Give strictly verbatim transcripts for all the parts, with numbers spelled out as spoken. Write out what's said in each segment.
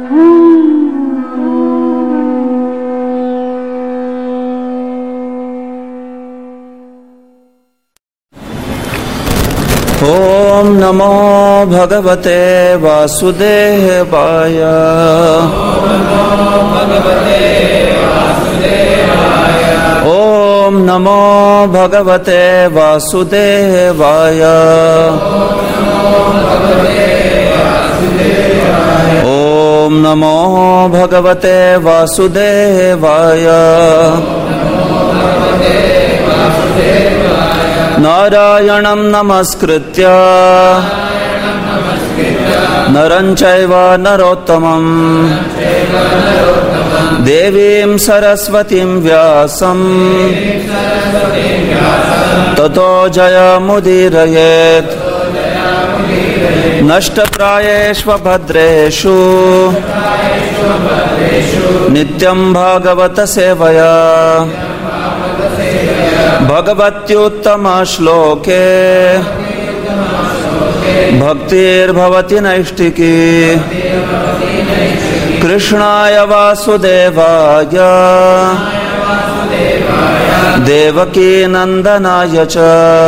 ओम नमो भगवते वासुदेवाय। ओम नमो भगवते वासुदेवाय। ओम नमो भगवते वासुदेवाय। नारायणं नमस्कृत्य नरं चैव नरोत्तमं देवीं सरस्वतीं व्यासं ततो जयमुदीरयेत्। नष्टप्रायेष्व भद्रेषु नित्यं भागवत सेवया भगवत्युत्तम श्लोके भक्तिर्भवति नैष्टिकी। कृष्णाय वासुदेवाय देवकी नंदनाय च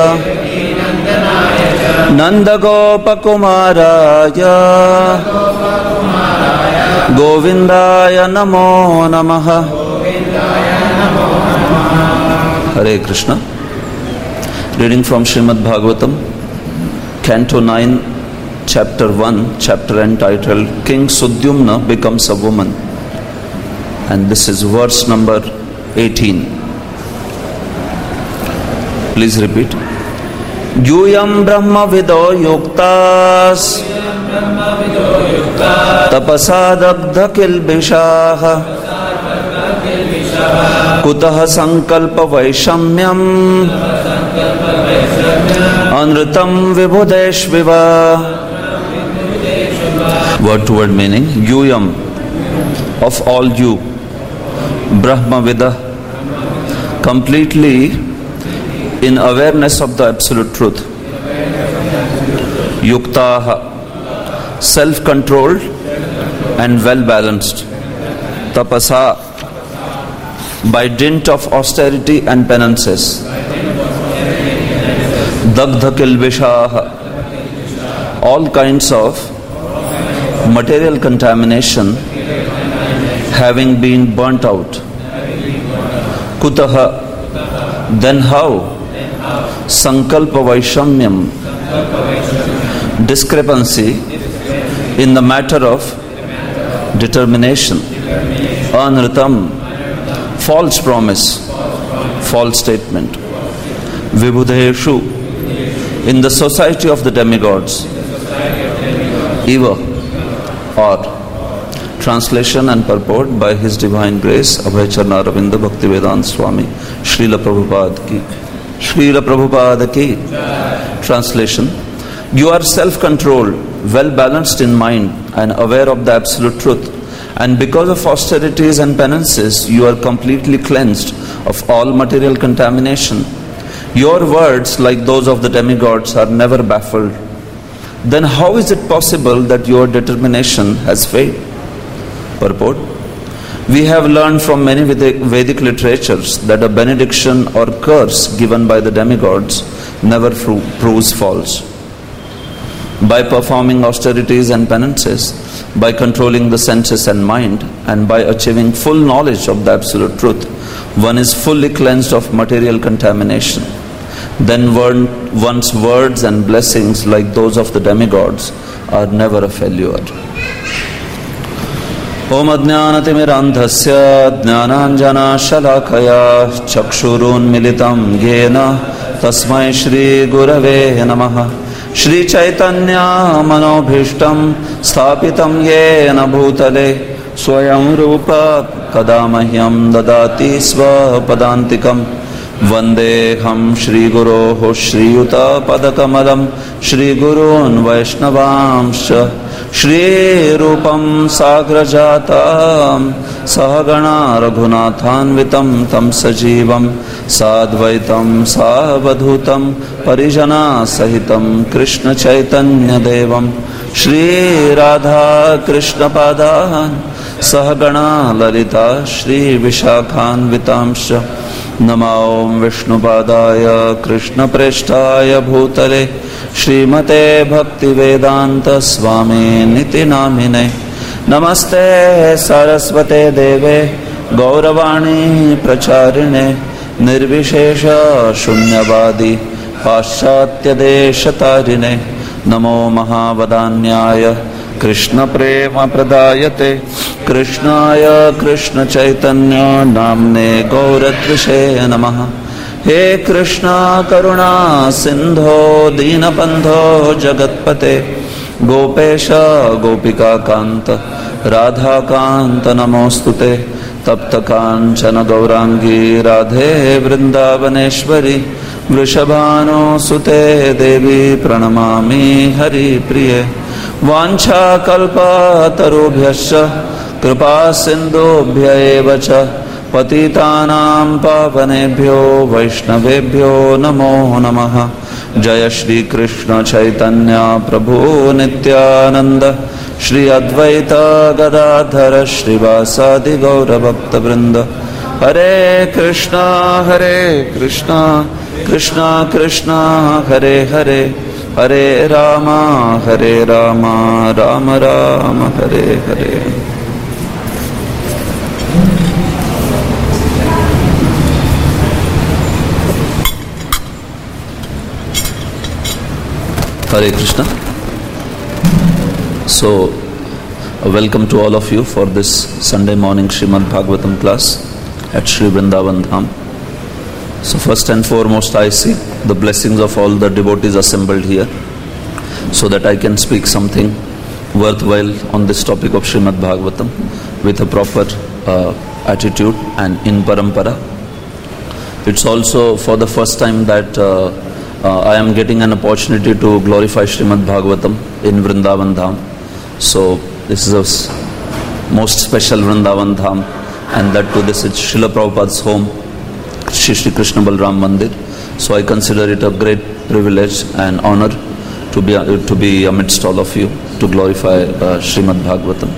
नंदगोपकुमाराय गोविंदाय नमो नमः। Hare Krishna. Reading from Srimad Bhagavatam, Canto nine, Chapter one, chapter entitled King Sudyumna Becomes a Woman. And this is verse number eighteen. Please repeat. Yuyam Brahma Vido Yuktas Tapasadagdha Kilbishaha कुतः संकल्प वैषम्यम अनृतम विबुधेष्विव। Word to word meaning. Yuyam, of all you, Brahmavida, completely in awareness of the absolute truth. Yuktaha, self-controlled and well-balanced. Tapasa, by dint of austerity and penances. Dagdha kilbishaha, all kinds of material contamination having been burnt out. Kutaha, then how? Sankalpa vaishamyam, discrepancy in the matter of determination. Anritam, false promise, false statement. Vibhudheshu, in the society of the demigods. Eva, or translation and purport by His Divine Grace Abhayacharna Aravinda Bhaktivedanta Swami Srila Prabhupada ki. Srila Prabhupada ki. Translation. You are self-controlled, well-balanced in mind and aware of the absolute truth. And because of austerities and penances, you are completely cleansed of all material contamination. Your words, like those of the demigods, are never baffled. Then how is it possible that your determination has failed? Purport. We have learned from many Vedic literatures that a benediction or curse given by the demigods never proves false. By performing austerities and penances, by controlling the senses and mind, and by achieving full knowledge of the absolute truth, one is fully cleansed of material contamination. Then one, one's words and blessings, like those of the demigods, are never a failure. Om Ajnanatimirandhasya Jnananjana Shalakaya Chakshurunmilitam Yena Tasmai Shri Gurave Namaha. Shri Chaitanya Manobhishtam Sthapitam Yena Bhutale Swayam Rupa Kadamahyam Dadati Svapadantikam Vandeham Shri Guroho Shri Yuta Padakamalam Shri Gurun Vaishnavamsha Shri Rupam Sagrajatam Sahagana Raghunathanvitam Tam Sajivam Sadvaitam Savadhutam Parijana Sahitam Krishna Chaitanya Devam Shri Radha Krishna Padan Sahagana Lalita Shri Vishakhan Vitamsha Namo Vishnu Padaya Krishna Preshtaya Bhutale Srimate Bhakti Vedanta Swami Niti Namine Namaste Saraswate Deve Gauravani Pracharine Nirvishesha Shunyavadi Paschatya Deshatarine Namo Mahavadanyaya Krishna Prema Pradayate Krishnaya Krishna Chaitanya Namne Gauratvishe Namaha He Krishna Karuna Sindho Dinabandho Jagatpate Gopesha Gopika Kanta Radha Kanta Namostute Tapta Kanchana Gaurangi Radhe Vrindavaneshwari Vrishabhano Sute Devi Pranamami Hari Priye Vancha Kalpa Tarubhyascha Kripa Sindhubhya Evacha Patitanam Pavanebhyo Vaishnavebhyo Namo Namaha Jaya Shri Krishna Chaitanya Prabhu Nityananda Shri Advaita Gadadhara Shri Vasadi Gaura Bhakta Vrinda Hare Krishna Hare Krishna Krishna Krishna Hare Hare Hare Rama Hare Rama Rama Rama Hare Hare Hare Krishna. So, uh, welcome to all of you for this Sunday morning Srimad Bhagavatam class at Sri Vrindavan Dham. So first and foremost, I seek the blessings of all the devotees assembled here so that I can speak something worthwhile on this topic of Srimad Bhagavatam with a proper uh, attitude and in parampara. It's also for the first time that uh, uh, I am getting an opportunity to glorify Srimad Bhagavatam in Vrindavan Dham. So this is a most special Vrindavan Dham, and that too this is Srila Prabhupada's home, Shri Shri Krishna Balram Mandir. So I consider it a great privilege and honor to be uh, to be amidst all of you to glorify uh, Srimad Bhagavatam.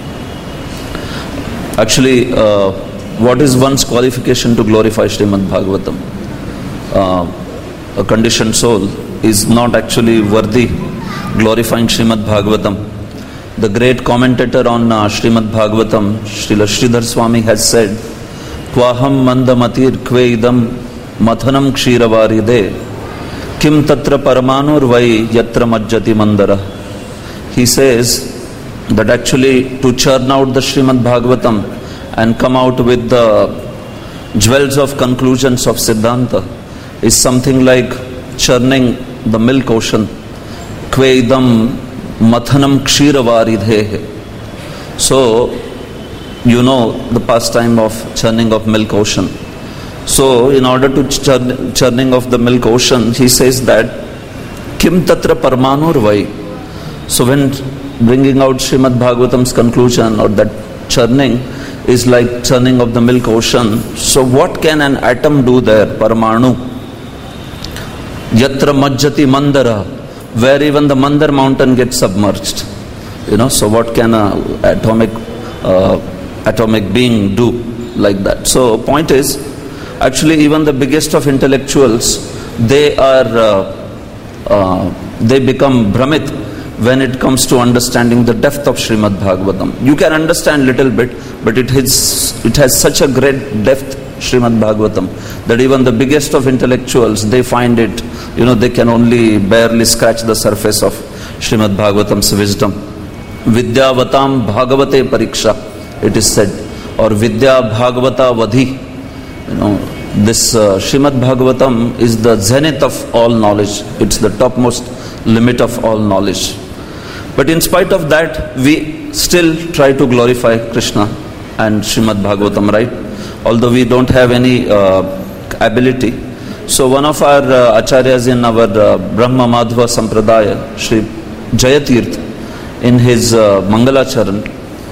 Actually, uh, what is one's qualification to glorify Srimad Bhagavatam? Uh, a conditioned soul is not actually worthy glorifying Srimad Bhagavatam. The great commentator on uh, Srimad Bhagavatam, Srila Sridhar Swami, has said, Tvaham mandamatir kveidam mathanam kshiravaride kim tatra paramanur vai yatra majjati mandara. He says that actually to churn out the Srimad Bhagavatam and come out with the jewels of conclusions of Siddhanta is something like churning the milk ocean. Kveidam mathanam kshiravaride. So, you know the pastime of churning of milk ocean. So, in order to churn, churning of the milk ocean, he says that Kim tatra parmanur vai. So, when bringing out Srimad Bhagavatam's conclusion, or that churning is like churning of the milk ocean. So, what can an atom do there? Parmanu. Yatra majjati mandara, where even the Mandar mountain gets submerged. You know, so what can a atomic uh, atomic being do like that? So point is, actually even the biggest of intellectuals, they are uh, uh, they become Brahmit when it comes to understanding the depth of Srimad Bhagavatam. You can understand little bit, but it has it has such a great depth, Srimad Bhagavatam, that even the biggest of intellectuals, they find it, you know, they can only barely scratch the surface of Srimad Bhagavatam's wisdom. Vidyavatam Bhagavate Pariksha, it is said, or Vidya Bhagavata Vadhi. You know, this uh, Srimad Bhagavatam is the zenith of all knowledge. It's the topmost limit of all knowledge. But in spite of that, we still try to glorify Krishna and Srimad Bhagavatam, right? Although we don't have any uh, ability. So one of our uh, acharyas in our uh, Brahma Madhva Sampradaya, Sri Jayatirth, in his uh, Mangalacharan,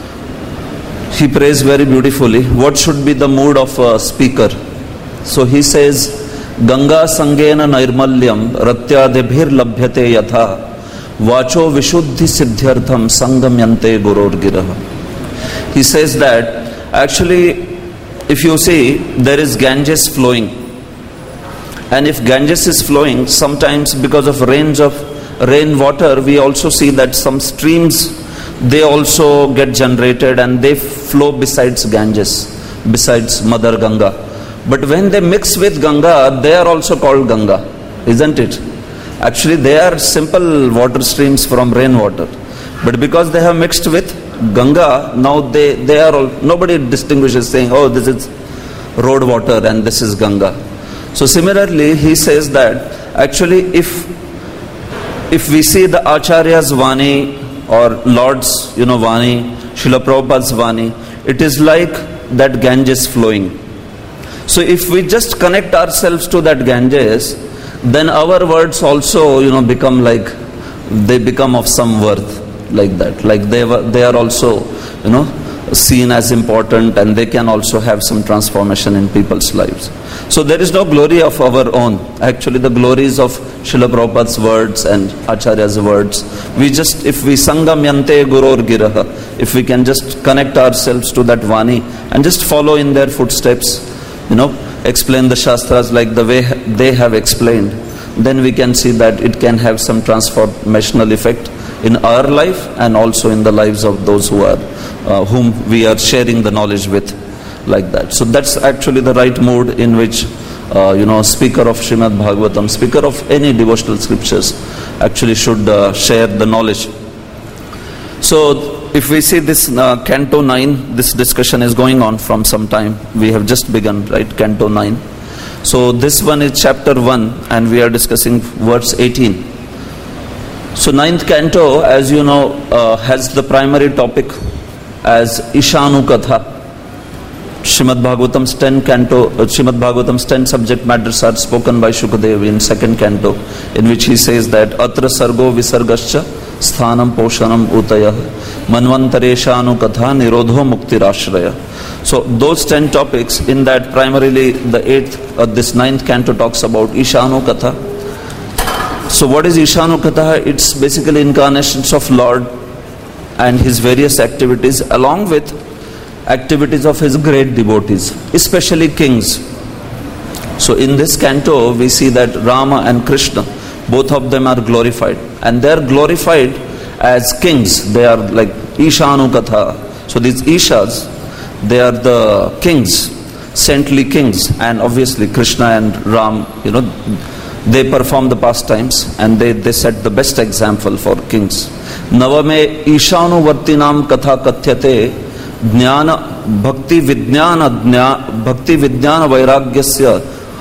he prays very beautifully what should be the mood of a speaker. So he says, Ganga Sangena Nairmalyam Ratyadebhir Labhyate Yatha Vacho Vishuddhi Siddhyartham Sangamyante Gurur Giraha. He says that actually, if you see, there is Ganges flowing. And if Ganges is flowing, sometimes because of rains of rainwater, we also see that some streams, they also get generated and they flow besides Ganges, besides Mother Ganga. But when they mix with Ganga, they are also called Ganga, isn't it? Actually, they are simple water streams from rainwater. But because they have mixed with Ganga, now they, they are all, nobody distinguishes saying, oh, this is road water and this is Ganga. So similarly, he says that actually if if we see the Acharya's Vani or Lord's, you know, Vani, Srila Prabhupada's Vani, it is like that Ganges flowing. So if we just connect ourselves to that Ganges, then our words also, you know, become like, they become of some worth, like that. Like they were, they are also, you know, seen as important, and they can also have some transformation in people's lives. So there is no glory of our own. Actually, the glories of Srila Prabhupada's words and Acharya's words, we just, if we sangamyante gurur giraha, if we can just connect ourselves to that Vani and just follow in their footsteps, you know, explain the Shastras like the way they have explained, then we can see that it can have some transformational effect in our life and also in the lives of those who are, uh, whom we are sharing the knowledge with, like that. So that's actually the right mood in which, uh, you know, speaker of Srimad Bhagavatam, speaker of any devotional scriptures actually should uh, share the knowledge. So if we see this uh, Canto nine, this discussion is going on from some time. We have just begun, right, Canto nine. So this one is chapter one and we are discussing verse eighteen. So ninth canto, as you know, uh, has the primary topic as Ishanu Katha. Srimad Bhagavatam's ten canto, uh, Srimad Bhagavatam's ten subject matters are spoken by Shukadeva in second canto, in which he says that Atra Sargo Visargascha Sthanam Poshanam Utaya Manvantareshanu Katha Nirodho Muktirashraya. So those ten topics, in that primarily the eighth, uh, this ninth canto talks about Ishanu Katha. So what is Ishanu Katha? It's basically incarnations of Lord and his various activities, along with activities of his great devotees, especially kings. So in this canto, we see that Rama and Krishna, both of them are glorified. And they are glorified as kings. They are like Ishanu Katha. So these Ishas, they are the kings, saintly kings. And obviously Krishna and Ram, you know, they perform the pastimes and they, they set the best example for kings. Navame Ishanu Vartinam Katha Kathyate Jnana Bhakti Vijnana Jna Bhakti Vijnana Vairagyasya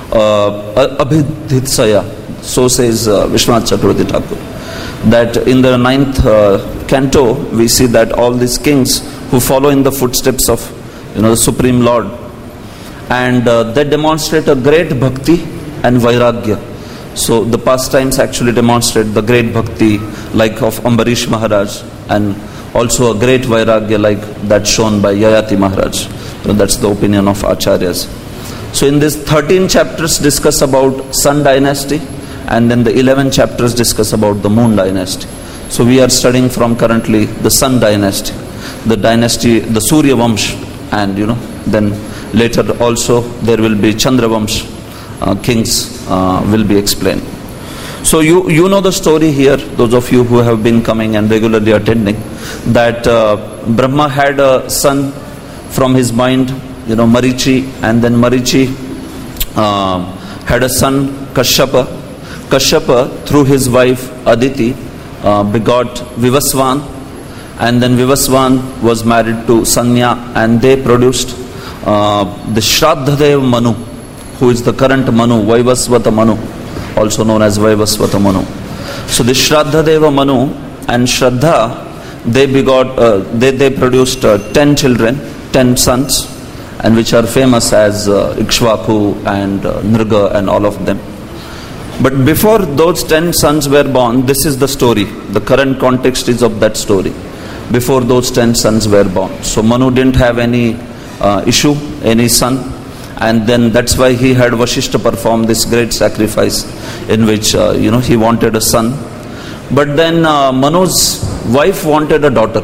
Abhidhitsaya. So says uh, Vishwanath Chakravarti Thakur. That in the ninth uh, canto, we see that all these kings who follow in the footsteps of, you know, the Supreme Lord, and uh, they demonstrate a great bhakti and vairagya. So the pastimes actually demonstrate the great bhakti like of Ambarish Maharaj, and also a great vairagya like that shown by Yayati Maharaj. So that's the opinion of Acharyas. So in these thirteen chapters discuss about Sun dynasty, and then the eleven chapters discuss about the Moon dynasty. So we are studying from currently the Sun dynasty, the dynasty, the Surya Vamsh, and you know, then later also there will be Chandra Vamsh, uh, kings uh, will be explained. So you you know the story here, those of you who have been coming and regularly attending, that uh, Brahma had a son from his mind, you know, Marichi, and then Marichi uh, had a son, Kashyapa. Kashyapa, through his wife Aditi, uh, begot Vivasvan, and then Vivasvan was married to Sanya, and they produced uh, the Shraddhadev Manu, who is the current Manu, Vaivasvata Manu, also known as Vaivasvata Manu. So the Shraddhadeva Manu and Shraddha, they begot, uh, they, they produced uh, ten children, ten sons, and which are famous as uh, Ikshvaku and uh, Nriga and all of them. But before those ten sons were born, this is the story. The current context is of that story. Before those ten sons were born. So Manu didn't have any uh, issue, any son. And then that's why he had Vashishta perform this great sacrifice in which, uh, you know, he wanted a son. But then uh, Manu's wife wanted a daughter.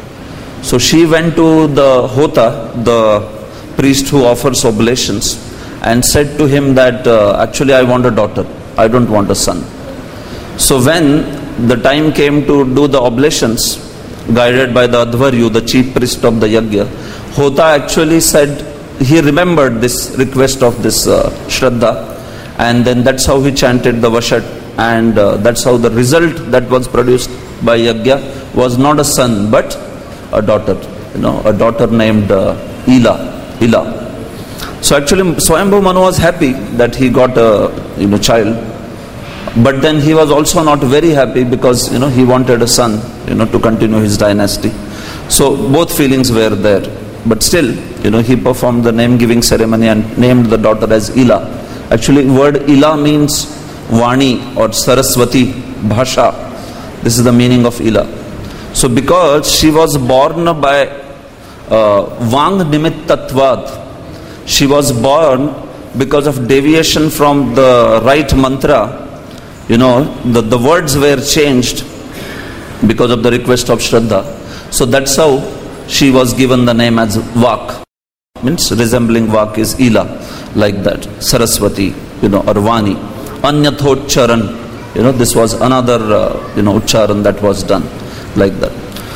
So she went to the Hota, the priest who offers oblations, and said to him that uh, actually I want a daughter, I don't want a son. So when the time came to do the oblations, guided by the Advaryu, the chief priest of the Yajna, Hota actually said, he remembered this request of this uh, Shraddha, and then that's how he chanted the Vashat, and uh, that's how the result that was produced by Yajna was not a son but a daughter, you know, a daughter named uh, Ila, Ila. So actually Swayambhu Manu was happy that he got a you know child, but then he was also not very happy because you know he wanted a son, you know, to continue his dynasty. So both feelings were there, but still, you know, he performed the name giving ceremony and named the daughter as Ila. Actually, word Ila means Vani or Saraswati Bhasha. This is the meaning of Ila. So because she was born by uh, Vang Nimittatvad, she was born because of deviation from the right mantra. You know, the, the words were changed because of the request of Shraddha. So that's how she was given the name as Vak. Means resembling Vak is Ila, like that. Saraswati, you know, or Vani. Anyathocharan, you know, this was another, uh, you know, Ucharan that was done, like that.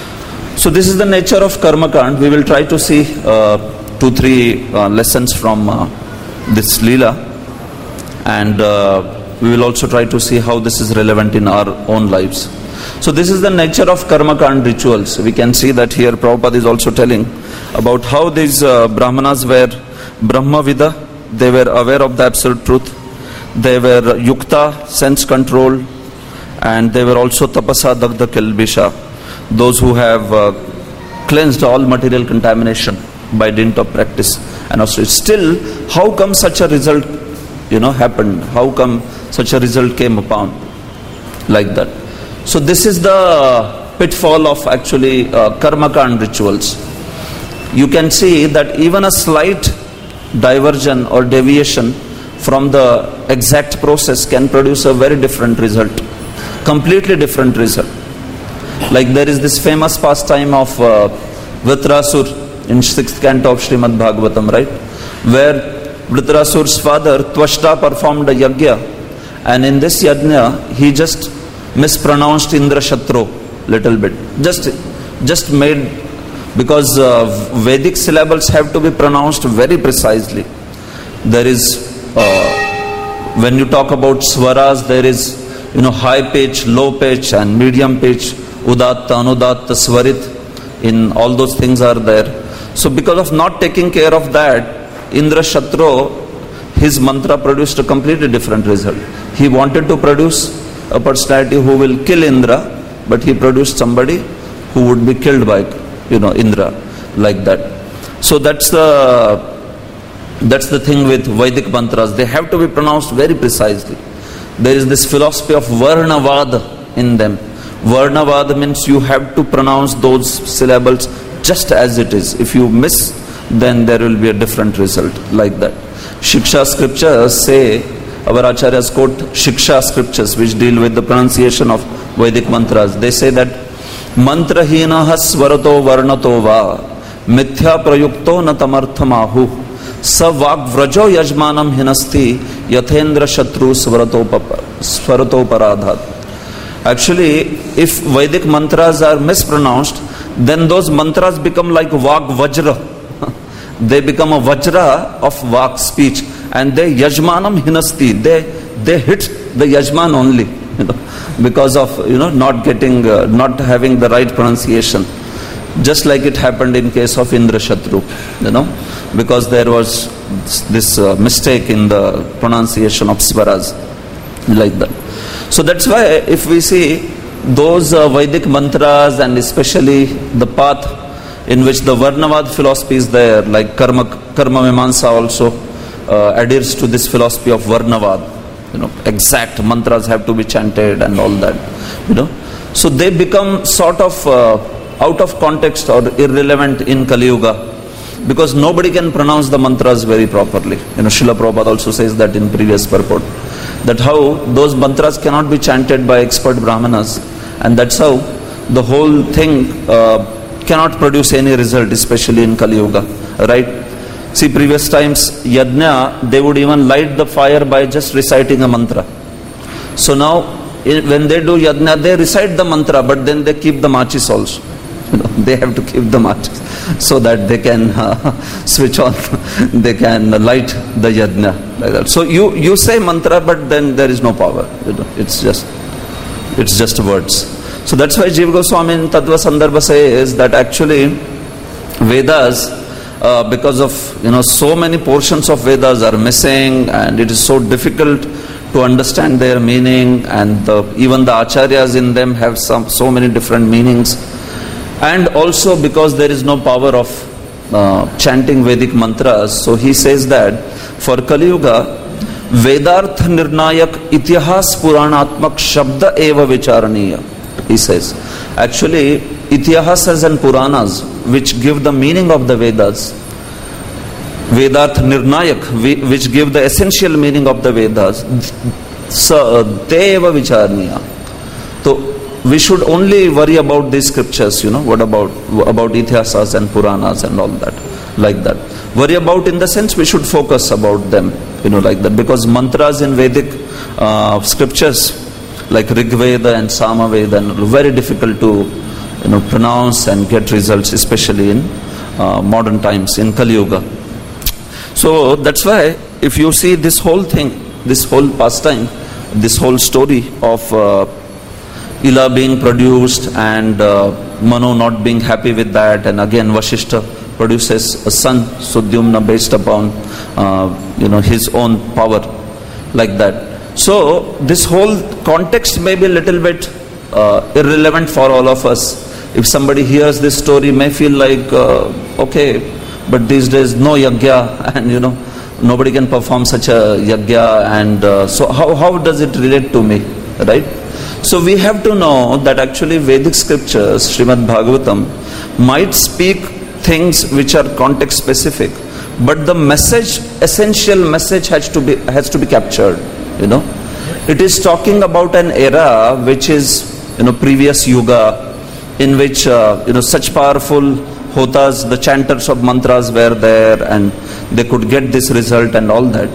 So this is the nature of Karma Kand. We will try to see uh, two, three uh, lessons from uh, this Leela, and uh, we will also try to see how this is relevant in our own lives. So this is the nature of Karma Kand rituals. We can see that here Prabhupada is also telling about how these uh, Brahmanas were Brahmavida, they were aware of the absolute truth, they were Yukta, sense control, and they were also Tapasa Dagda Kilbisha, those who have uh, cleansed all material contamination by dint of practice and also still, how come such a result you know happened, how come such a result came upon, like that. So this is the pitfall of actually uh, Karma Kand rituals. You can see that even a slight diversion or deviation from the exact process can produce a very different result, completely different result. Like there is this famous pastime of uh, Vritrasur in sixth canto of Srimad Bhagavatam, right? Where Vritrasur's father Tvashta performed a yajna, and in this yajna he just mispronounced Indra Shatro little bit. Just, just made, because uh, Vedic syllables have to be pronounced very precisely. There is, uh, when you talk about swaras, there is, you know, high pitch, low pitch, and medium pitch, udatta, anudatta, swarit. In all those things are there. So because of not taking care of that, Indra Shatro, his mantra produced a completely different result. He wanted to produce a personality who will kill Indra, but he produced somebody who would be killed by, you know, Indra, like that. So that's the that's the thing with Vedic mantras. They have to be pronounced very precisely. There is this philosophy of Varnavad in them. Varnavad means you have to pronounce those syllables just as it is. If you miss, then there will be a different result, like that. Shiksha scriptures say, our acharyas quote Shiksha scriptures which deal with the pronunciation of Vedic mantras. They say that mantra hinaha svarato varnato va mithya prayukto na tamarthamahu sa vak vrajo yajmanam hinasti yathendra shatru svarato svarato paradhat. Actually, if Vedic mantras are mispronounced, then those mantras become like Vak Vajra. They become a Vajra of Vak speech, and they Yajmanam Hinasti. They they hit the Yajman only, you know, because of you know not getting, uh, not having the right pronunciation. Just like it happened in case of Indra Shatru, you know, because there was this uh, mistake in the pronunciation of swaras, like that. So that's why if we see those uh, Vedic mantras, and especially the path in which the Varnavad philosophy is there, like Karma, Karma Mimamsa also uh, adheres to this philosophy of Varnavad. You know, exact mantras have to be chanted and all that. You know, so they become sort of uh, out of context or irrelevant in Kali Yuga, because nobody can pronounce the mantras very properly. You know, Srila Prabhupada also says that in previous purport, that how those mantras cannot be chanted by expert Brahmanas, And that's how the whole thing uh, cannot produce any result, especially in Kali Yuga, right? See, previous times, yajna, they would even light the fire by just reciting a mantra. So now, when they do yajna, they recite the mantra, but then they keep the matches also. You know, they have to keep the matches so that they can uh, switch on, they can light the yajna like that. So you, you say mantra, but then there is no power. You know, it's just it's just words. So that's why Jiva Goswami in Tattva Sandarbha says that actually Vedas, uh, because of you know so many portions of Vedas are missing, and it is so difficult to understand their meaning, and the, even the acharyas in them have some so many different meanings. And also because there is no power of uh, chanting Vedic mantras, so he says that for Kali Yuga, Vedarth Nirnayak Itihas Puranatmak Shabda Eva Vicharaniya, he says. Actually, Itihasas and Puranas, which give the meaning of the Vedas, Vedarth Nirnayak, which give the essential meaning of the Vedas, so Te Eva Vicharaniya. So, we should only worry about these scriptures, you know, what about about Itihasas and Puranas and all that, like that. Worry about in the sense we should focus about them, you know, like that. Because mantras in Vedic uh, scriptures, like Rig Veda and Sama Veda, and very difficult to, you know, pronounce and get results, especially in uh, modern times, in Kali Yuga. So that's why if you see this whole thing, this whole pastime, this whole story of uh, Ila being produced and uh, Manu not being happy with that, and again Vashishta produces a son, Sudyumna, based upon uh, you know his own power, like that. So this whole context may be a little bit uh, irrelevant for all of us. If somebody hears this story, may feel like uh, okay, but these days no yajna, and you know nobody can perform such a yajna, and uh, so how how does it relate to me, right? So we have to know that actually Vedic scriptures, Srimad Bhagavatam, might speak things which are context specific, but the message, essential message has to be has to be captured. You know, it is talking about an era which is you know previous yuga, in which uh, you know such powerful hotas, the chanters of mantras were there, and they could get this result and all that.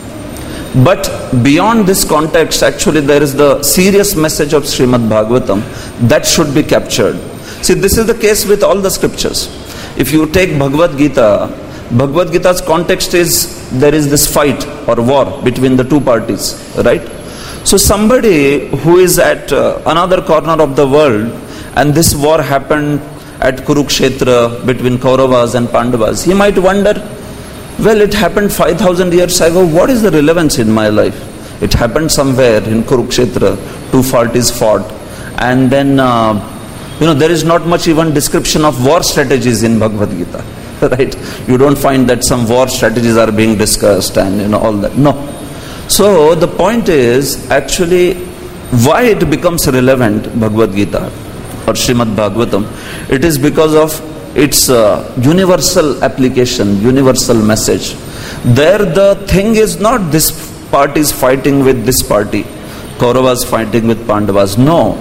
But beyond this context, actually there is the serious message of Srimad Bhagavatam that should be captured. See, this is the case with all the scriptures. If you take Bhagavad Gita, Bhagavad Gita's context is there is this fight or war between the two parties, right? So somebody who is at uh, another corner of the world, and this war happened at Kurukshetra between Kauravas and Pandavas, he might wonder, well, it happened five thousand years ago. What is the relevance in my life? It happened somewhere in Kurukshetra. Two parties fought. And then, uh, you know, there is not much even description of war strategies in Bhagavad Gita. Right? You don't find that some war strategies are being discussed and, you know, all that. No. So, the point is, actually, why it becomes relevant, Bhagavad Gita or Srimad Bhagavatam? It is because of its uh, universal application, universal message. There the thing is not this party is fighting with this party, Kauravas fighting with Pandavas. No.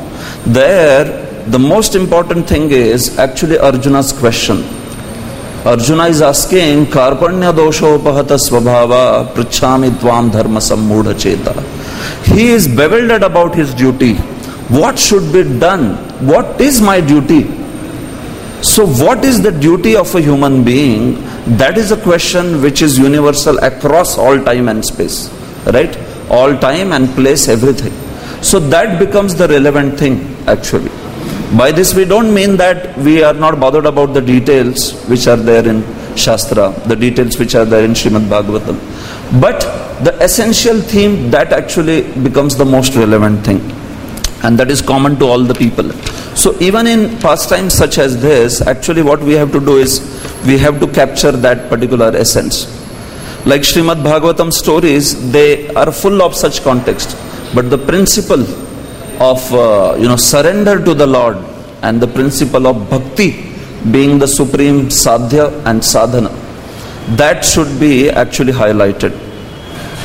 There the most important thing is actually Arjuna's question. Arjuna is asking, Karpanya doshopahata svabhava prichhami tvam dharma sammudha cheta. He is bewildered about his duty. What should be done? What is my duty? So what is the duty of a human being? That is a question which is universal across all time and space, right? All time and place, everything. So that becomes the relevant thing, actually. By this we don't mean that we are not bothered about the details which are there in Shastra, the details which are there in Srimad Bhagavatam. But the essential theme, that actually becomes the most relevant thing. And that is common to all the people. So even in pastimes such as this, actually what we have to do is, we have to capture that particular essence. Like Srimad Bhagavatam stories, they are full of such context. But the principle of uh, you know surrender to the Lord, and the principle of bhakti being the supreme sadhya and sadhana, that should be actually highlighted.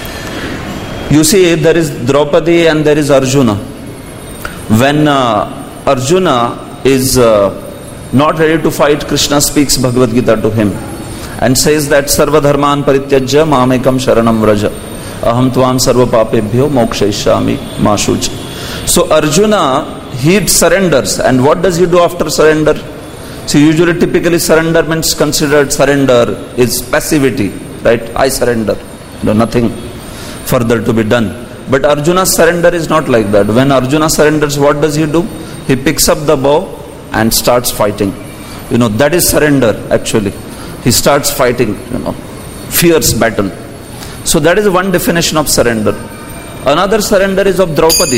You see, there is Draupadi and there is Arjuna. When uh, Arjuna is uh, not ready to fight, Krishna speaks Bhagavad Gita to him and says that Sarva Dharman Parityajya Mamekam Sharanam Vraja Aham Tvam Sarva Papebhyo Mokshayishyami Ma Shucha. So Arjuna, he surrenders, and what does he do after surrender? So usually typically surrender means considered surrender is passivity, right? I surrender, no, nothing further to be done. But Arjuna's surrender is not like that. When Arjuna surrenders, what does he do? He picks up the bow and starts fighting. You know, that is surrender actually. He starts fighting, you know, fierce battle. So that is one definition of surrender. Another surrender is of Draupadi.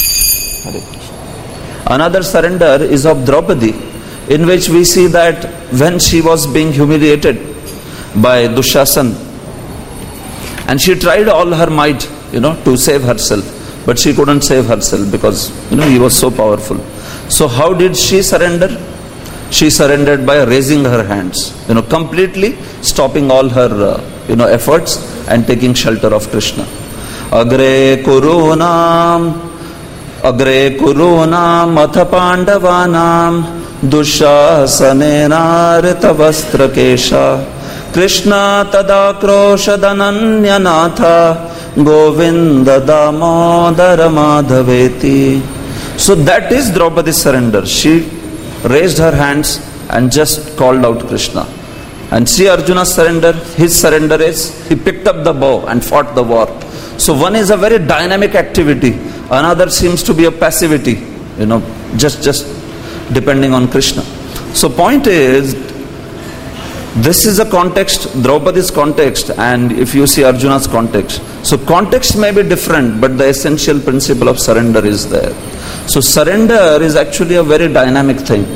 Another surrender is of Draupadi, in which we see that when she was being humiliated by Dushasan, and she tried all her might, you know, to save herself, but she couldn't save herself because, you know, he was so powerful. So how did she surrender? She surrendered by raising her hands, you know, completely stopping all her, uh, you know, efforts and taking shelter of Krishna. Agre kurunam, agre kurunam, atha pandavanam, Dushasanena ritavastra kesha, Krishna tadakrosha dananyanatha, Govinda damodara madhaveti. So that is Draupadi's surrender. She raised her hands and just called out Krishna. And see Arjuna's surrender, his surrender is, he picked up the bow and fought the war. So one is a very dynamic activity, another seems to be a passivity, you know, just, just depending on Krishna. So point is, this is a context, Draupadi's context, and if you see Arjuna's context. So context may be different, but the essential principle of surrender is there. So surrender is actually a very dynamic thing.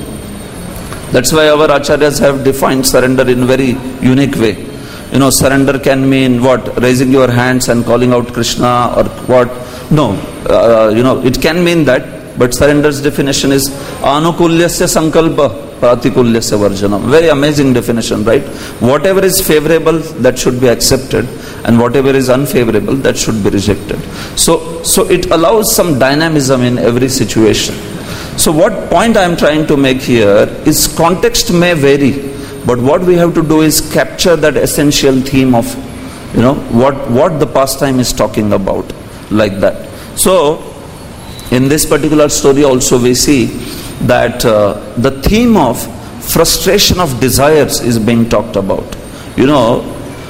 That's why our acharyas have defined surrender in a very unique way. You know, surrender can mean what? Raising your hands and calling out Krishna, or what? No, uh, you know, it can mean that, but surrender's definition is anukulyasya sankalpa pratikulyasya varjanam. Very amazing definition, right? Whatever is favorable, that should be accepted, and whatever is unfavorable, that should be rejected. So, so it allows some dynamism in every situation. So what point I am trying to make here is context may vary, but what we have to do is capture that essential theme of, you know, what, what the pastime is talking about, like that. So in this particular story also we see that uh, the theme of frustration of desires is being talked about. You know,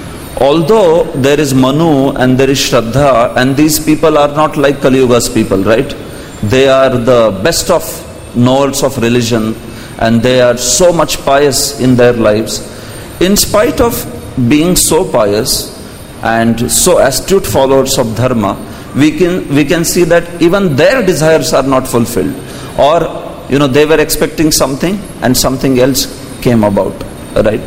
although there is Manu and there is Shraddha, and these people are not like Kali Yuga's people, right? They are the best of knowers of religion, and they are so much pious in their lives. In spite of being so pious and so astute followers of dharma, we can we can see that even their desires are not fulfilled, or you know, they were expecting something and something else came about, right?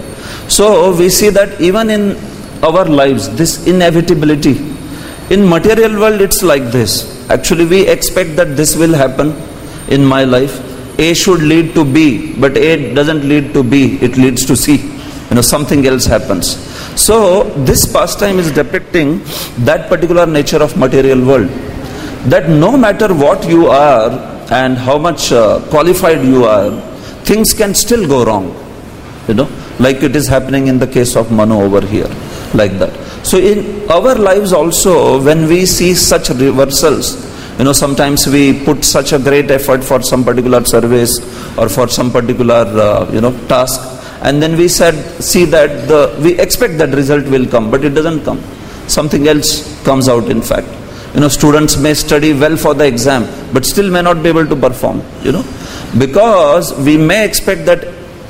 So we see that even in our lives, this inevitability. In material world, it's like this. Actually, we expect that this will happen in my life. A should lead to B, but A doesn't lead to B, it leads to C. You know, something else happens. So this pastime is depicting that particular nature of material world. That no matter what you are and how much uh, qualified you are, things can still go wrong. You know, like it is happening in the case of Manu over here, like that. So in our lives also, when we see such reversals, you know, sometimes we put such a great effort for some particular service or for some particular, uh, you know, task, and then we said, see that the, we expect that result will come, but it doesn't come. Something else comes out, in fact. You know, students may study well for the exam, but still may not be able to perform, you know, because we may expect that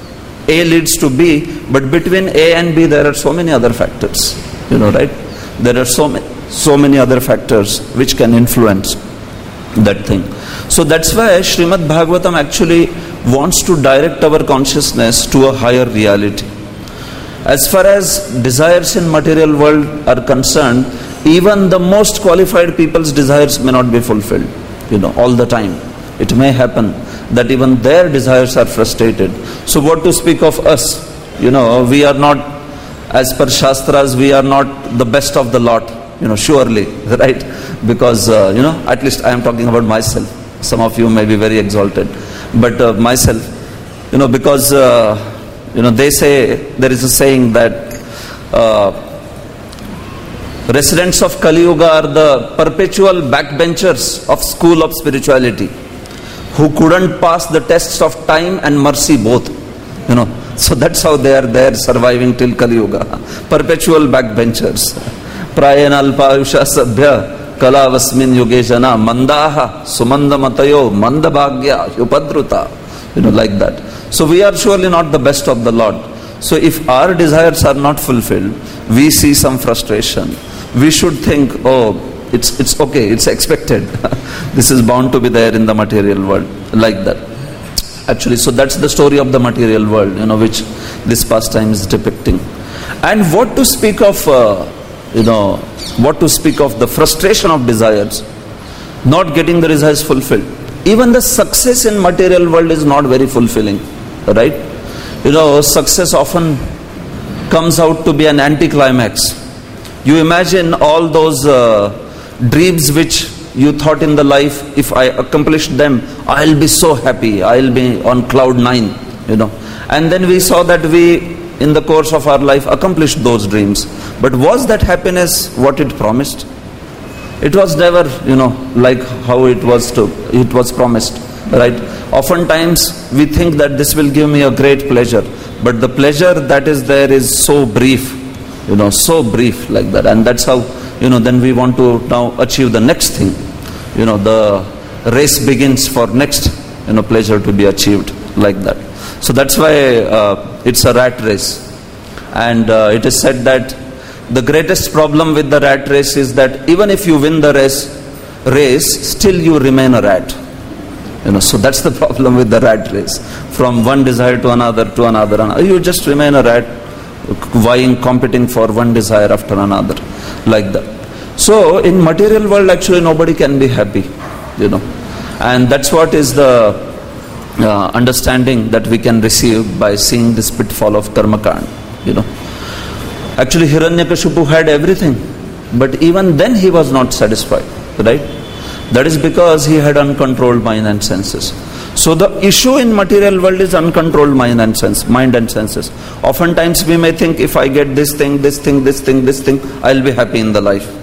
A leads to B, but between A and B there are so many other factors, you know, right? There are so many, so many other factors which can influence that thing. So that's why Srimad Bhagavatam actually wants to direct our consciousness to a higher reality. As far as desires in material world are concerned, even the most qualified people's desires may not be fulfilled, you know, all the time. It may happen that even their desires are frustrated. So what to speak of us? You know, we are not, as per Shastras, we are not the best of the lot, you know, surely, right? Because, uh, you know, at least I am talking about myself. Some of you may be very exalted. but uh, myself, you know, because uh, you know, they say, there is a saying that uh, residents of Kali Yuga are the perpetual backbenchers of school of spirituality, who couldn't pass the tests of time and mercy both, you know. So that's how they are there surviving till Kali Yuga. Perpetual backbenchers. Prayana alpayusha sabhya kalavasmin yuge jana mandaha sumandamatayo mandabhagya yupadruta. You know, like that. So we are surely not the best of the Lord. So if our desires are not fulfilled, we see some frustration. We should think, oh, it's it's okay, it's expected. This is bound to be there in the material world, like that. Actually, so that's the story of the material world, you know, which this pastime is depicting. And what to speak of, uh, you know, what to speak of the frustration of desires, not getting the desires fulfilled. Even the success in material world is not very fulfilling, right? You know, success often comes out to be an anticlimax. You imagine all those uh, dreams which you thought in the life, if I accomplish them, I'll be so happy, I'll be on cloud nine, you know. And then we saw that we, in the course of our life, accomplished those dreams. But was that happiness what it promised? It was never, you know, like how it was to, it was promised, right? Oftentimes we think that this will give me a great pleasure, but the pleasure that is there is so brief, you know, so brief, like that. And that's how, you know, then we want to now achieve the next thing. You know, the race begins for next, you know, pleasure to be achieved, like that. So that's why uh, it's a rat race. And uh, it is said that the greatest problem with the rat race is that even if you win the race, race, still you remain a rat. You know, so that's the problem with the rat race. From one desire to another, to another, another. You just remain a rat, vying, competing for one desire after another, like that. So in material world, actually nobody can be happy, you know. And that's what is the uh, understanding that we can receive by seeing this pitfall of Karmakand, you know. Actually Hiranyakashipu had everything, but even then he was not satisfied, right? That is because he had uncontrolled mind and senses. So the issue in material world is uncontrolled mind and sense, mind and senses. Oftentimes we may think, if I get this thing, this thing, this thing, this thing, I'll be happy in the life.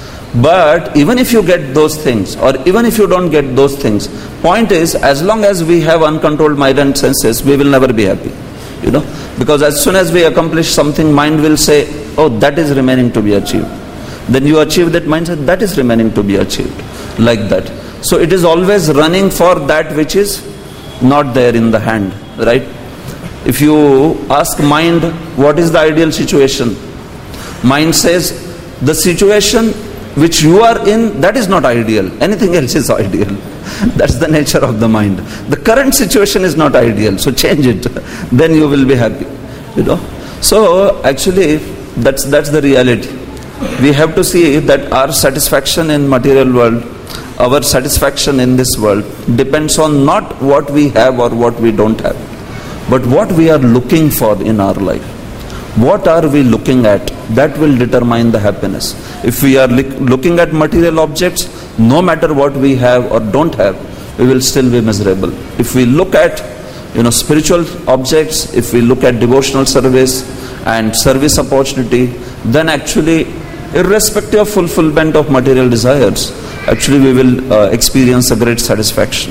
But even if you get those things, or even if you don't get those things, point is, as long as we have uncontrolled mind and senses, we will never be happy, you know. Because as soon as we accomplish something, mind will say, oh, that is remaining to be achieved. Then you achieve that, mind says, that is remaining to be achieved, like that. So it is always running for that which is not there in the hand, right? If you ask mind, what is the ideal situation? Mind says, the situation which you are in, that is not ideal. Anything else is ideal. That's the nature of the mind. The current situation is not ideal, so change it. Then you will be happy, you know. So actually, that's that's the reality. We have to see that our satisfaction in material world, our satisfaction in this world, depends on not what we have or what we don't have, but what we are looking for in our life. What are we looking at? That will determine the happiness. If we are looking at material objects, no matter what we have or don't have, we will still be miserable. If we look at, you know, spiritual objects, if we look at devotional service and service opportunity, then actually, irrespective of fulfillment of material desires, actually we will uh, experience a great satisfaction.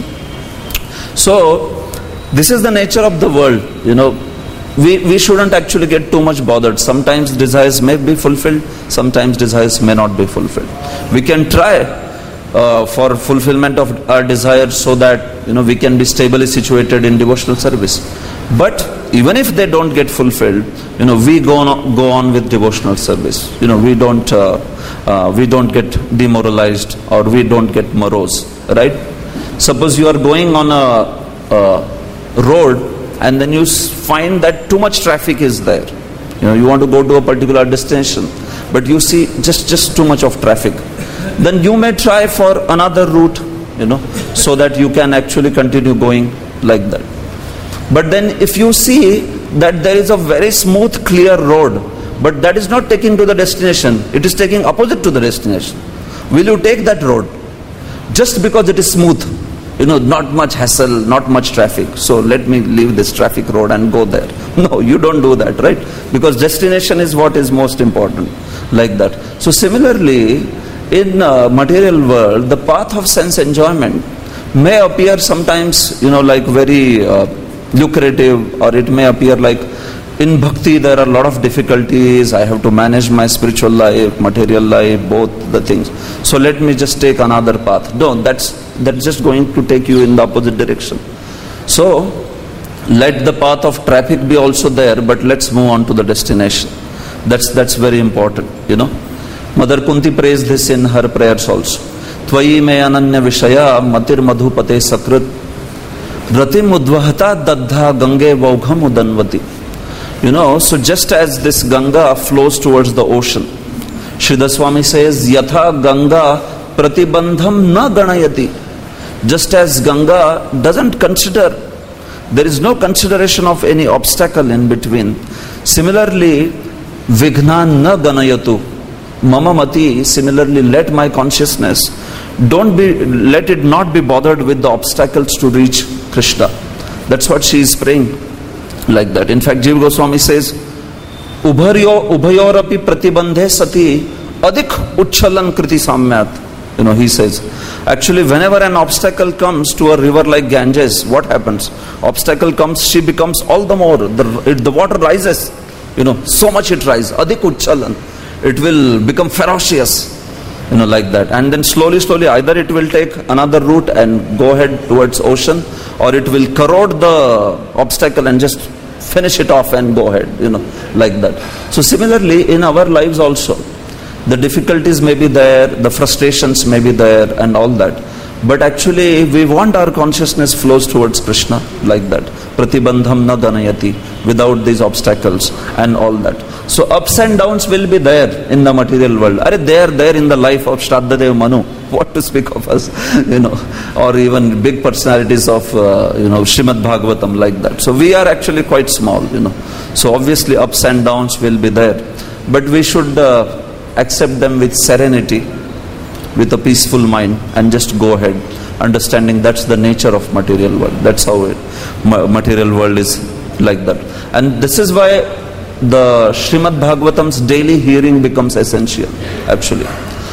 So this is the nature of the world, you know. We, we shouldn't actually get too much bothered. Sometimes desires may be fulfilled, sometimes desires may not be fulfilled. We can try uh, for fulfillment of our desires so that, you know, we can be stably situated in devotional service. But even if they don't get fulfilled, you know, we go on, go on with devotional service. You know, we don't uh, uh, we don't get demoralized or we don't get morose, right? Suppose you are going on a, a road, and then you find that too much traffic is there. You know, you want to go to a particular destination, but you see just, just too much of traffic. Then you may try for another route, you know, so that you can actually continue going like that. But then if you see that there is a very smooth, clear road, but that is not taking to the destination, it is taking opposite to the destination, will you take that road just because it is smooth? you know, not much hassle, not much traffic. So let me leave this traffic road and go there. No, you don't do that, right? Because destination is what is most important, like that. So similarly, in uh, material world, the path of sense enjoyment may appear sometimes, you know, like very uh, lucrative, or it may appear like in bhakti there are a lot of difficulties. I have to manage my spiritual life, material life, both the things. So let me just take another path. No, that's that's just going to take you in the opposite direction. So let the path of traffic be also there, but let's move on to the destination. That's that's very important, you know. Mother Kunti praised this in her prayers also. Tvayi me ananya vishaya matir madhupate sakrit ratim udvahata daddha gange vaugham udanvati. You know, so just as this Ganga flows towards the ocean, Sridhar Swami says, Yatha Ganga pratibandham na ganayati. Just as Ganga doesn't consider, there is no consideration of any obstacle in between. Similarly, Vighna na ganayatu. Mama mati, similarly, let my consciousness, don't be, let it not be bothered with the obstacles to reach Krishna. That's what she is praying. Like that. In fact, Jiva Goswami says, Ubharyo ubhayorapi pratibandhe sati adik uchalan kriti samyat. You know, he says, actually, whenever an obstacle comes to a river like Ganges, what happens? Obstacle comes, she becomes all the more, the, it, the water rises, you know, so much it rises, adik uchalan. It will become ferocious, you know, like that. And then slowly, slowly, either it will take another route and go ahead towards ocean, or it will corrode the obstacle and just finish it off and go ahead, you know, like that. So similarly, in our lives also, the difficulties may be there, the frustrations may be there and all that. But actually, we want our consciousness flows towards Krishna, like that. Pratibandham na ganayati, without these obstacles and all that. So ups and downs will be there in the material world. Are they are there in the life of Shraddhadev Manu? What to speak of us, you know, or even big personalities of, uh, you know, Srimad Bhagavatam, like that. So we are actually quite small, you know. So obviously ups and downs will be there. But we should uh, accept them with serenity, with a peaceful mind, and just go ahead, understanding that's the nature of material world. That's how it, material world is like that. And this is why the Srimad Bhagavatam's daily hearing becomes essential, actually.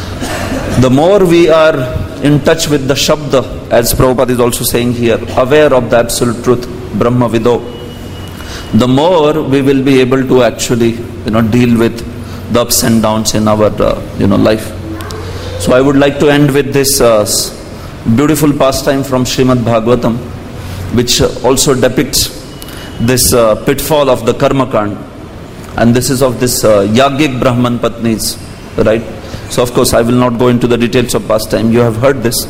The more we are in touch with the Shabda, as Prabhupada is also saying here, aware of the absolute truth, Brahma Vido, the more we will be able to actually, you know, deal with the ups and downs in our, uh, you know, life. So I would like to end with this uh, beautiful pastime from Srimad Bhagavatam, which also depicts this uh, pitfall of the Karma Kand. And this is of this uh, Yagik Brahman Patnis, right? So of course I will not go into the details of pastime, you have heard this.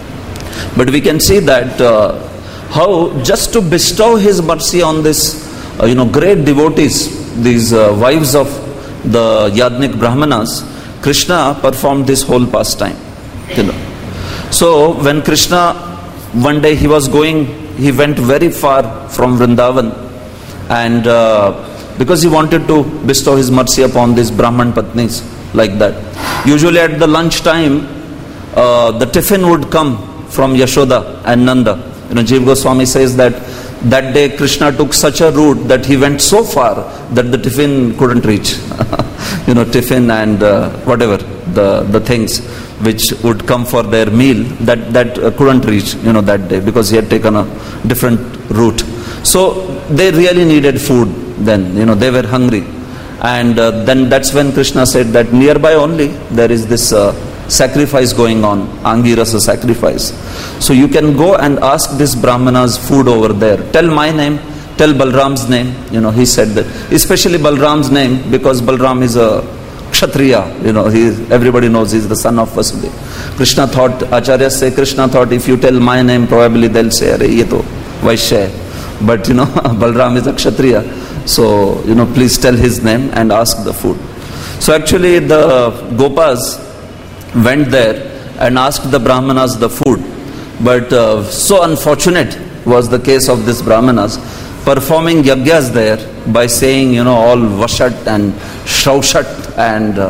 But we can see that uh, how just to bestow his mercy on this, uh, you know, great devotees, these uh, wives of the Yadnik Brahmanas, Krishna performed this whole pastime, you know. So when Krishna, one day he was going, he went very far from Vrindavan, and uh, because he wanted to bestow his mercy upon these Brahman Patnis, like that. Usually at the lunch time, uh, the tiffin would come from Yashoda and Nanda. You know, Jiva Goswami says that that day Krishna took such a route that he went so far that the tiffin couldn't reach. You know, tiffin and uh, whatever, the, the things which would come for their meal, that, that uh, couldn't reach, you know, that day, because he had taken a different route. So they really needed food then, you know, they were hungry. And uh, then that's when Krishna said that nearby only there is this uh, sacrifice going on, Angirasa sacrifice. So you can go and ask this Brahmana's food over there. Tell my name, tell Balram's name. You know, he said that. Especially Balram's name, because Balram is a Kshatriya. You know, he everybody knows he's the son of Vasudeva. Krishna thought, Acharyas say, Krishna thought if you tell my name, probably they'll say, Arey, ye to Vaishya hai. But you know, Balram is a Kshatriya. So, you know, please tell his name and ask the food. So actually the Gopas went there and asked the Brahmanas the food. But uh, so unfortunate was the case of this Brahmanas performing yagyas there by saying, you know, all Vashat and Shaushat and uh,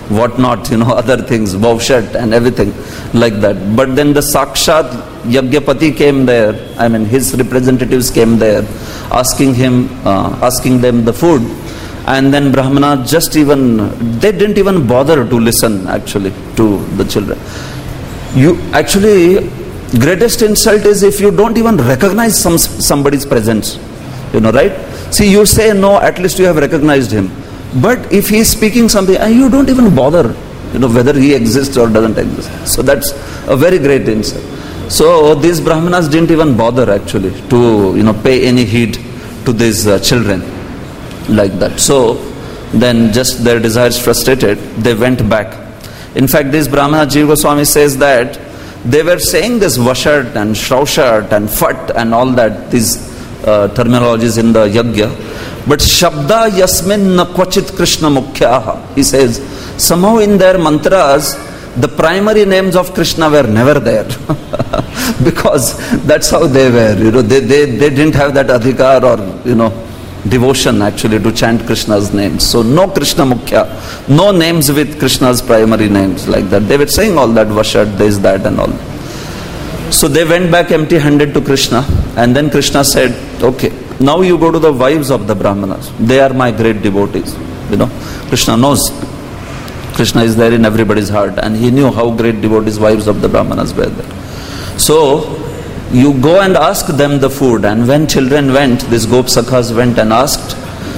what not, you know, other things, Bhavshat and everything like that. But then the Sakshat Yagyapati came there, I mean his representatives came there, asking him, uh, asking them the food. And then Brahmana just even, they didn't even bother to listen actually to the children. You actually, greatest insult is if you don't even recognize some somebody's presence, you know, right? See, you say no, at least you have recognized him. But if he is speaking something and you don't even bother, you know, whether he exists or doesn't exist. So that's a very great insult. So these Brahmanas didn't even bother actually to, you know, pay any heed to these uh, children like that. So then just their desires frustrated, they went back. In fact, this Brahmana Jiva Goswami says that they were saying this Vashat and Shraushat and Fat and all that, these uh, terminologies in the Yagya. But Shabda Yasmin na Kvachit Krishna Mukhyaha. He says, somehow in their mantras, the primary names of Krishna were never there. Because that's how they were. You know, they, they, they didn't have that adhikar or, you know, devotion actually to chant Krishna's names. So no Krishna Mukhya, no names with Krishna's primary names like that. They were saying all that, Vashat, this, that and all. So they went back empty-handed to Krishna, and then Krishna said, okay, now you go to the wives of the Brahmanas. They are my great devotees. You know, Krishna knows. Krishna is there in everybody's heart, and he knew how great devotees, wives of the Brahmanas were there. So you go and ask them the food. And when children went, these Gop Sakhas went and asked,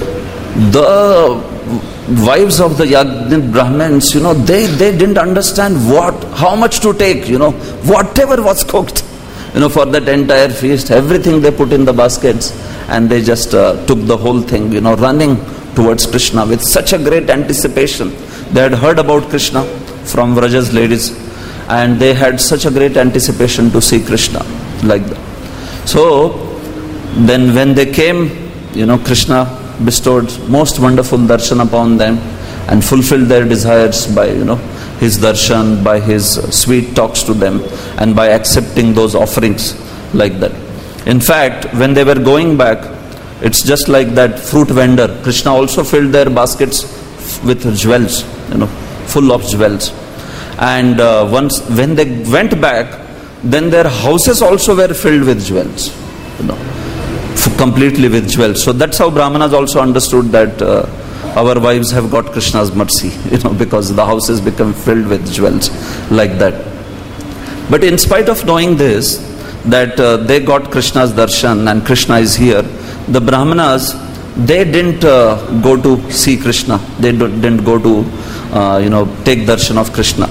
the wives of the Yajna Brahmins, you know, they, they didn't understand what, how much to take, you know, whatever was cooked, you know, for that entire feast, everything they put in the baskets, and they just uh, took the whole thing, you know, running towards Krishna with such a great anticipation. They had heard about Krishna from Vraja's ladies, and they had such a great anticipation to see Krishna like that. So then when they came, you know, Krishna bestowed most wonderful darshan upon them and fulfilled their desires by, you know, his darshan, by his sweet talks to them, and by accepting those offerings like that. In fact, when they were going back, it's just like that fruit vendor. Krishna also filled their baskets with jewels, you know, full of jewels. And uh, once when they went back, then their houses also were filled with jewels, you know, f- completely with jewels. So that's how Brahmanas also understood that uh, our wives have got Krishna's mercy, you know, because the houses become filled with jewels like that. But in spite of knowing this, that uh, they got Krishna's darshan and Krishna is here, the Brahmanas, they didn't uh, go to see Krishna. They didn't go to, uh, you know, take darshan of Krishna.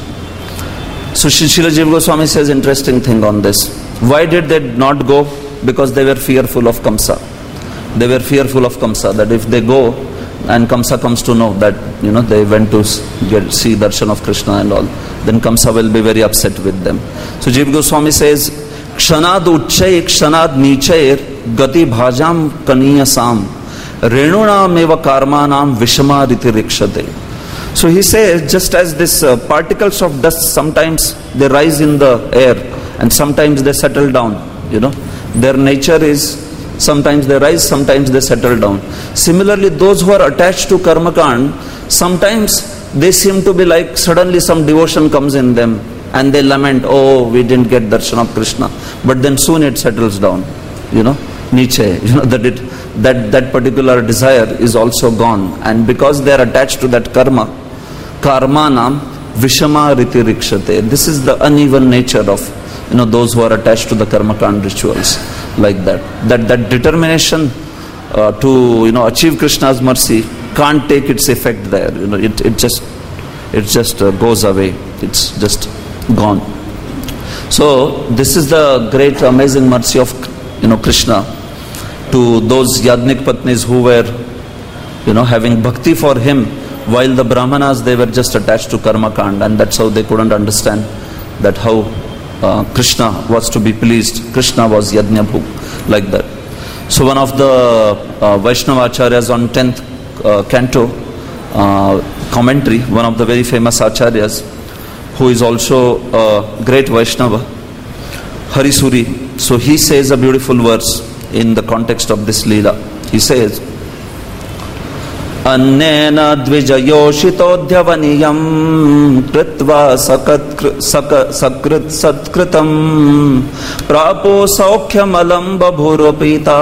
So Srila Jiva Goswami says interesting thing on this. Why did they not go? Because they were fearful of Kamsa. They were fearful of Kamsa, that if they go and Kamsa comes to know that, you know, they went to get, see darshan of Krishna and all, then Kamsa will be very upset with them. So Jiva Goswami says, Kshanad uchay kshanad nichair gati bhajam kaniyasam renunam eva karmanam vishama riti rikshate. So he says, just as these uh, particles of dust, sometimes they rise in the air and sometimes they settle down, you know. Their nature is, sometimes they rise, sometimes they settle down. Similarly, those who are attached to Karmakand, sometimes they seem to be like, suddenly some devotion comes in them and they lament, oh, we didn't get darshan of Krishna. But then soon it settles down, you know, Nietzsche, you know, that it, that, that particular desire is also gone. And because they are attached to that karma, karmanam vishama riti rikshate. This is the uneven nature of, you know, those who are attached to the karmakand rituals like that. That that determination uh, to, you know, achieve Krishna's mercy can't take its effect there. You know, it it just it just uh, goes away. It's just gone. So this is the great amazing mercy of, you know, Krishna to those Yajnik Patnis who were, you know, having bhakti for him, while the Brahmanas, they were just attached to Karmakand, and that's how they couldn't understand that how uh, Krishna was to be pleased. Krishna was Yajnabhu, like that. So one of the uh, Vaishnava Acharyas on tenth uh, canto uh, commentary, one of the very famous Acharyas, who is also a great Vaishnava, Harisuri. So he says a beautiful verse in the context of this Leela. He says, अन्नेन द्विजयोषितोऽध्यवनीयं कृत्वा सकृत् सत्कृतं प्रापो सौख्यमलं बभूरोपीता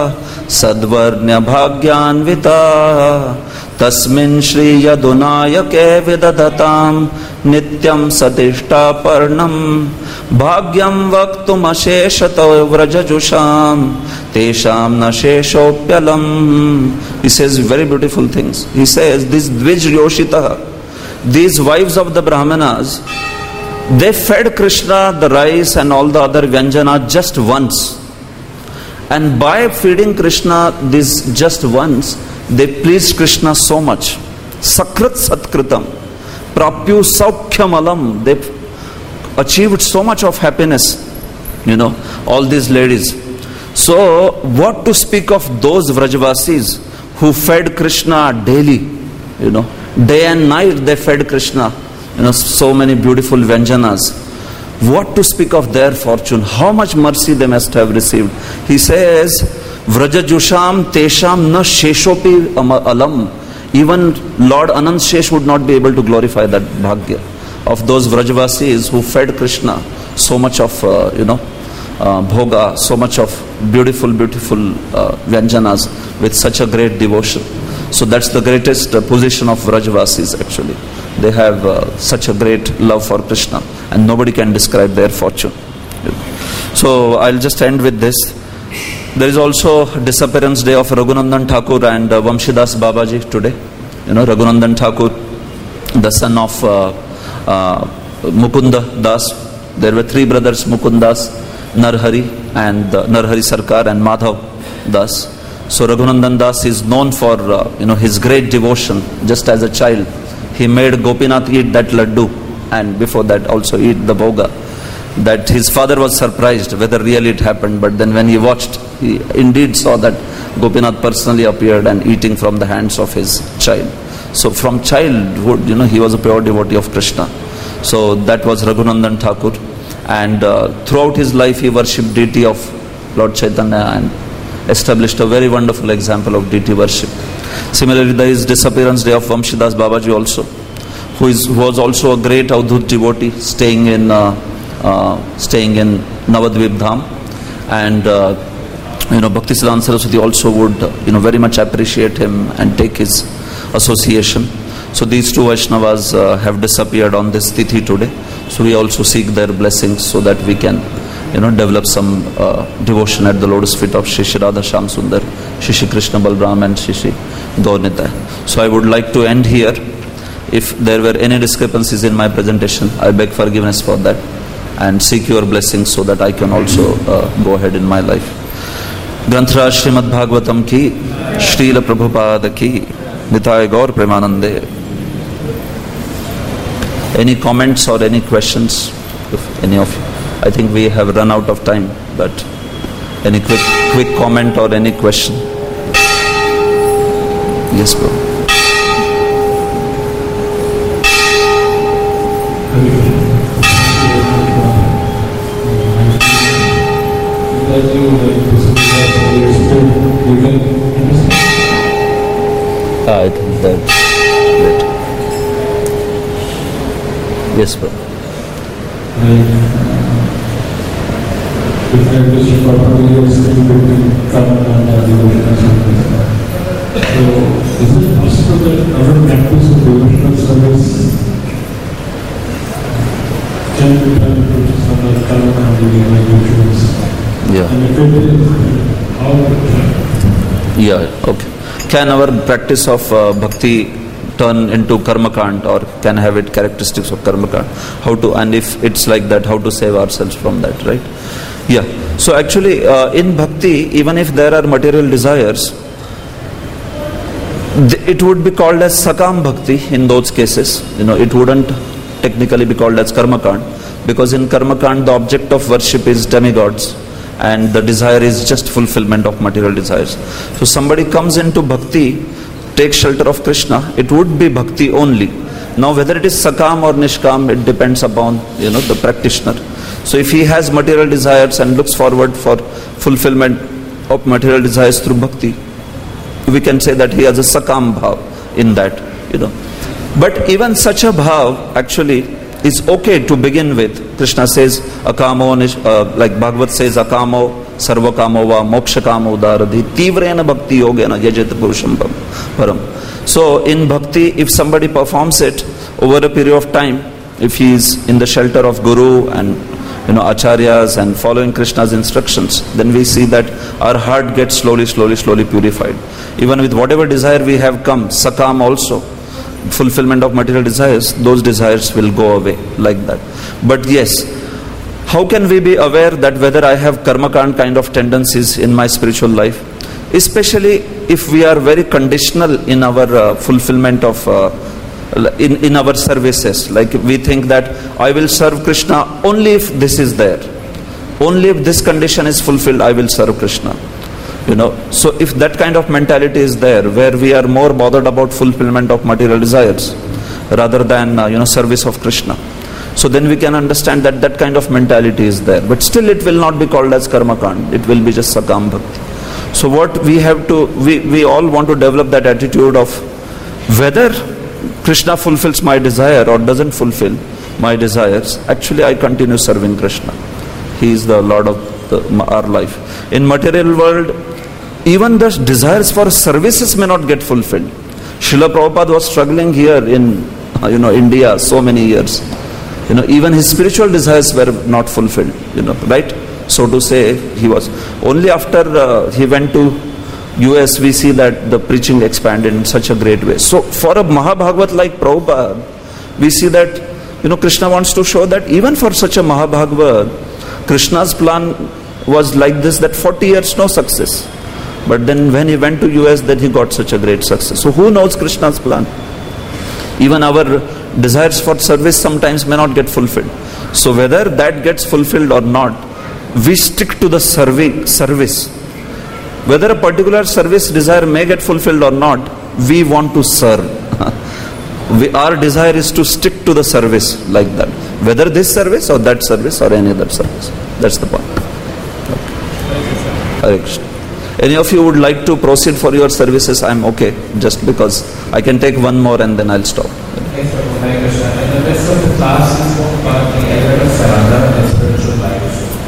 सद्वर्ण्यभाग्यान्विता तस्मिन् श्रीयदुनायके विदधतां नित्यं सतिष्ठापर्णं भाग्यं वक्तुमशेषतो व्रजजुषां तेषां न शेषोऽप्यलम्. He says very beautiful things. He says this Dvij Yoshita, these wives of the Brahmanas, they fed Krishna the rice and all the other Vyanjana just once. And by feeding Krishna this just once, they pleased Krishna so much. Sakrit Satkritam, Prapyu Saukhamalam, they achieved so much of happiness, you know, all these ladies. So, what to speak of those Vrajavasis who fed Krishna daily, you know, day and night they fed Krishna, you know, so many beautiful Vyanjanas. What to speak of their fortune? How much mercy they must have received. He says, Vrajajusham tesham na sheshopi alam. Even Lord Anant Shesh would not be able to glorify that bhagya of those Vrajavasis who fed Krishna so much of, uh, you know, uh, bhoga, so much of beautiful, beautiful uh, Vyanjanas with such a great devotion. So that's the greatest uh, position of Vrajavasis actually. They have uh, such a great love for Krishna and nobody can describe their fortune. So I'll just end with this. There is also disappearance day of Raghunandan Thakur and uh, Vamshidas Babaji today. You know, Raghunandan Thakur, the son of uh, uh, Mukunda Das. There were three brothers, Mukundas, Narhari and uh, Narhari Sarkar and Madhav Das. So Raghunandan Das is known for uh, you know his great devotion. Just as a child, he made Gopinath eat that laddu and before that also eat the bhoga. That his father was surprised whether really it happened, but then when he watched, he indeed saw that Gopinath personally appeared and eating from the hands of his child. So from childhood, you know, he was a pure devotee of Krishna. So that was Raghunandan Thakur, and uh, throughout his life he worshipped deity of Lord Chaitanya and established a very wonderful example of deity worship. Similarly, there is disappearance day of Vamshidas Babaji also, who is who was also a great Avadhut devotee, staying in uh, uh, staying in Navadvip Dham, and uh, you know Bhaktisiddhanta Saraswati also would uh, you know very much appreciate him and take his association. So these two Vaishnavas uh, have disappeared on this tithi today. So we also seek their blessings so that we can you know develop some uh, devotion at the lotus feet of Shri Shri Radha Shyam Sundar, Shri Shri Krishna Balram and Shri Shri Gaur Nitai. So I would like to end here. If there were any discrepancies in my presentation, I beg forgiveness for that and seek your blessings so that I can also uh, go ahead in my life. Granthra Srimad Bhagavatam ki, Srila Prabhupada ki, Nitai Gaur Premanande. Any comments or any questions, if any of you? I think we have run out of time, but any quick quick comment or any question? Yes, bro. Ah, I think that's great. Yes, bro. Yeah. Yeah, okay. Can our practice of uh, bhakti turn into karma kand, or can have it characteristics of karma kand? How to, and if it's like that, how to save ourselves from that, right? Yeah. So actually uh, in bhakti, even if there are material desires, th- it would be called as sakam bhakti in those cases. You know, it wouldn't technically be called as karma kand, because in karma kand the object of worship is demigods and the desire is just fulfillment of material desires. So somebody comes into bhakti, takes shelter of Krishna, it would be bhakti only. Now whether it is sakam or nishkam, it depends upon you know the practitioner. So if he has material desires and looks forward for fulfillment of material desires through bhakti, we can say that he has a sakam bhav in that, you know. But even such a bhav actually is okay to begin with. Krishna says, akamo, uh, like Bhagavad says, akamo, sarvakamo va, mokshakamo udaradhi, tivrena bhakti yogena yajat purusham param. So in bhakti, if somebody performs it over a period of time, if he is in the shelter of Guru and, you know, acharyas and following Krishna's instructions, then we see that our heart gets slowly, slowly, slowly purified. Even with whatever desire we have come, sakam also, fulfillment of material desires, those desires will go away like that. But yes, how can we be aware that whether I have karmakand kind of tendencies in my spiritual life? Especially if we are very conditional in our uh, fulfillment of uh, in, in our services. Like we think that I will serve Krishna only if this is there. Only if this condition is fulfilled, I will serve Krishna. You know, so if that kind of mentality is there, where we are more bothered about fulfillment of material desires rather than uh, you know service of Krishna, so then we can understand that that kind of mentality is there. But still, it will not be called as karmakand. It will be just sakam bhakti. So what we have to, we we all want to develop that attitude of whether Krishna fulfills my desire or doesn't fulfill my desires. Actually, I continue serving Krishna. He is the Lord of the, our life. In material world, even the desires for services may not get fulfilled. Srila Prabhupada was struggling here in you know India so many years. You know, even his spiritual desires were not fulfilled. You know, right? So to say, he was only after uh, he went to U S we see that the preaching expanded in such a great way. So for a Mahabhagavat like Prabhupada, we see that you know Krishna wants to show that even for such a Mahabhagavat, Krishna's plan was like this, that forty years no success. But then when he went to U S, then he got such a great success. So who knows Krishna's plan? Even our desires for service sometimes may not get fulfilled. So whether that gets fulfilled or not, we stick to the serving service. Whether a particular service desire may get fulfilled or not, we want to serve. we, our desire is to stick to the service like that. Whether this service or that service or any other service. That's the point. Okay. Hare Krishna. Any of you would like to proceed for your services? I'm okay, just because I can take one more and then I'll stop. Yes, Hare Krishna. In the rest of the class, you spoke about the element of surrender and spiritual life.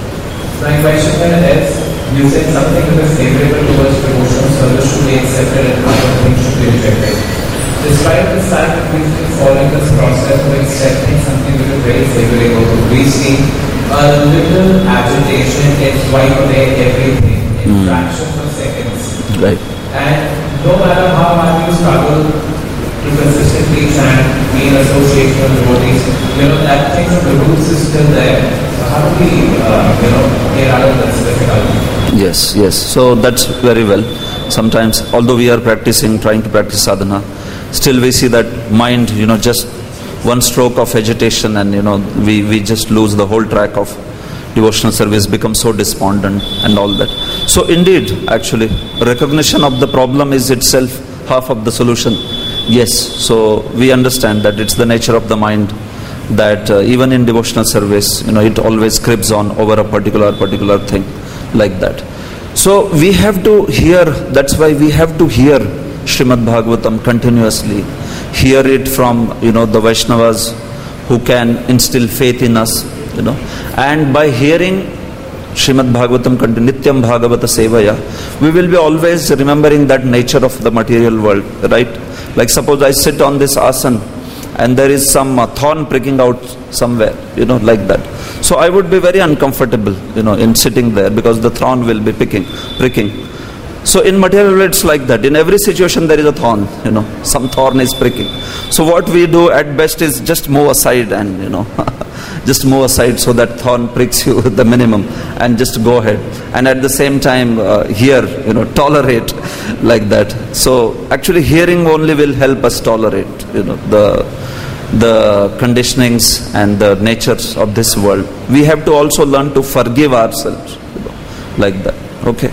My question then is, you said something that is favorable towards devotional service should be accepted and other things should be rejected. Despite the fact that we've been following this process of accepting something that is very favorable, we see a little agitation is wipe away everything in mm. fractions of seconds. Right. And no matter how hard you struggle to consistently chant, be in association with devotees, you know, that thing of the roots is still there. So how do we, uh, you know, get out of this difficulty? Yes, yes. So that's very well. Sometimes, although we are practicing, trying to practice sadhana, still we see that mind, you know, just one stroke of agitation and, you know, we, we just lose the whole track of devotional service, become so despondent and all that. So indeed, actually, recognition of the problem is itself half of the solution. Yes, so we understand that it's the nature of the mind that uh, even in devotional service, you know, it always cribs on over a particular, particular thing like that. So we have to hear, that's why we have to hear Srimad Bhagavatam continuously, hear it from, you know, the Vaishnavas who can instill faith in us, you know, and by hearing Srimad Bhagavatam, Nityam Bhagavata Sevaya, we will be always remembering that nature of the material world, right? Like suppose I sit on this asana and there is some uh, thorn pricking out somewhere, you know, like that. So I would be very uncomfortable, you know, in sitting there because the thorn will be picking, pricking. So in material world it's like that. In every situation there is a thorn, you know, some thorn is pricking. So what we do at best is just move aside and, you know, just move aside so that thorn pricks you the minimum and just go ahead. And at the same time uh, hear, you know, tolerate like that. So actually hearing only will help us tolerate, you know, the the conditionings and the natures of this world. We have to also learn to forgive ourselves, you know, like that. Okay.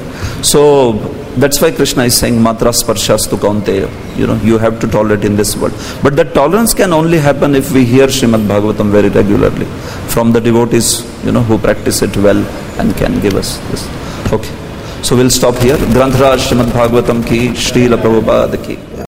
So that's why Krishna is saying Matra Sparshastu Kaunteya. You know, you have to tolerate in this world. But that tolerance can only happen if we hear Srimad Bhagavatam very regularly from the devotees, you know, who practice it well and can give us this. Okay. So we'll stop here. Granth Raj Srimad Bhagavatam ki, Srila Prabhupada ki.